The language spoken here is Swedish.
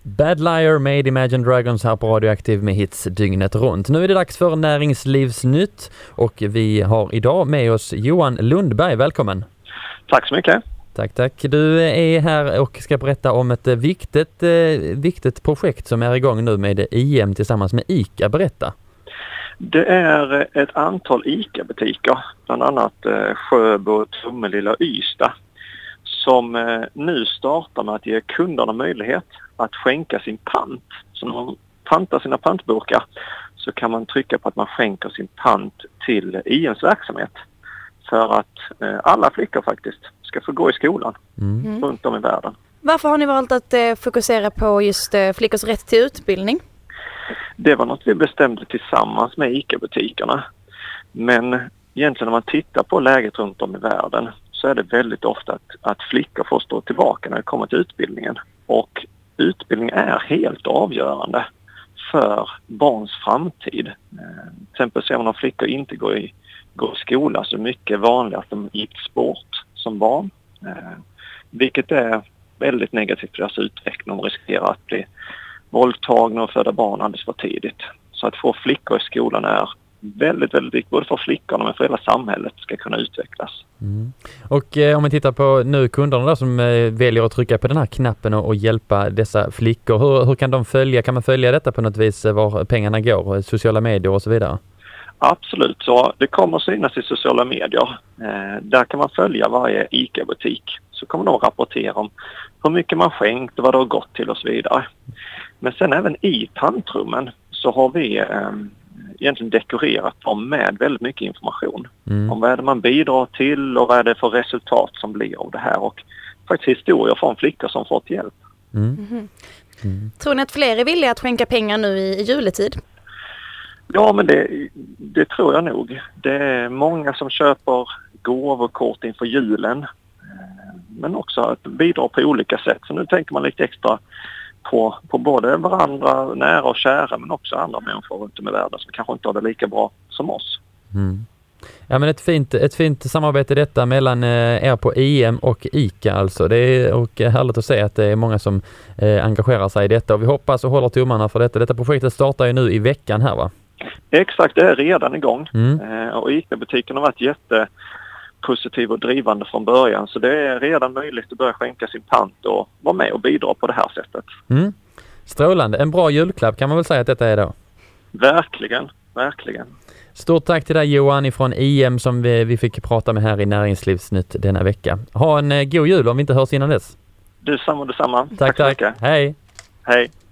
Bad Liar med Imagine Dragons här på Radioaktiv med hits dygnet runt. Nu är det dags för Näringslivsnytt och vi har idag med oss Johan Lundberg. Välkommen! Tack så mycket! Tack. Du är här och ska berätta om ett viktigt projekt som är igång nu med IM tillsammans med ICA. Berätta! Det är ett antal ICA-butiker, bland annat Sjöbo, Tummelilla, Ystad, som nu startar med att ge kunderna möjlighet att skänka sin pant. Så när man pantar sina pantburkar så kan man trycka på att man skänker sin pant till IMs verksamhet. För att alla flickor faktiskt ska få gå i skolan runt om i världen. Varför har ni valt att fokusera på just flickors rätt till utbildning? Det var något vi bestämde tillsammans med ICA-butikerna. Men egentligen när man tittar på läget runt om i världen så är det väldigt ofta att flickor får stå tillbaka när det kommer till utbildningen. Och utbildning är helt avgörande för barns framtid. Till exempel ser man om flickor inte går i skola så mycket vanligt att de gick sport som barn. Vilket är väldigt negativt för deras utveckling. De riskerar att bli våldtagna och föda barn alldeles för tidigt. Så att få flickor i skolan är väldigt, väldigt viktigt. Både för flickorna men för hela samhället ska kunna utvecklas. Och om vi tittar på nu kunderna där som väljer att trycka på den här knappen och hjälpa dessa flickor. Hur kan de följa? Kan man följa detta på något vis var pengarna går? Sociala medier och så vidare? Absolut, så det kommer synas i sociala medier. Där kan man följa varje ICA-butik. Så kommer de rapportera om hur mycket man skänkt och vad det har gått till och så vidare. Men sen även i pantrummen så har vi egentligen dekorerat dem med väldigt mycket information. Om vad är det man bidrar till och vad är det för resultat som blir av det här. Och faktiskt historier från flickor som fått hjälp. Tror ni att fler är villiga att skänka pengar nu i juletid? Ja, men det tror jag nog. Det är många som köper gåvokort inför julen. Men också att bidra på olika sätt. Så nu tänker man lite extra på både varandra, nära och kära, men också andra människor runt om i världen som kanske inte har det lika bra som oss. Ja, men ett fint samarbete detta mellan er på IM och ICA alltså. Det är härligt att se att det är många som engagerar sig i detta och vi hoppas och håller tummarna för detta. Detta projektet startar ju nu i veckan här, va? Exakt, det är redan igång. Och ICA-butiken har varit jättepositiv och drivande från början. Så det är redan möjligt att börja skänka sin pant och vara med och bidra på det här sättet. Strålande. En bra julklapp kan man väl säga att detta är då? Verkligen, verkligen. Stort tack till dig Johan ifrån IM som vi fick prata med här i Näringslivsnytt denna vecka. Ha en god jul om vi inte hörs innan dess. Detsamma. Tack. Hej. Hej.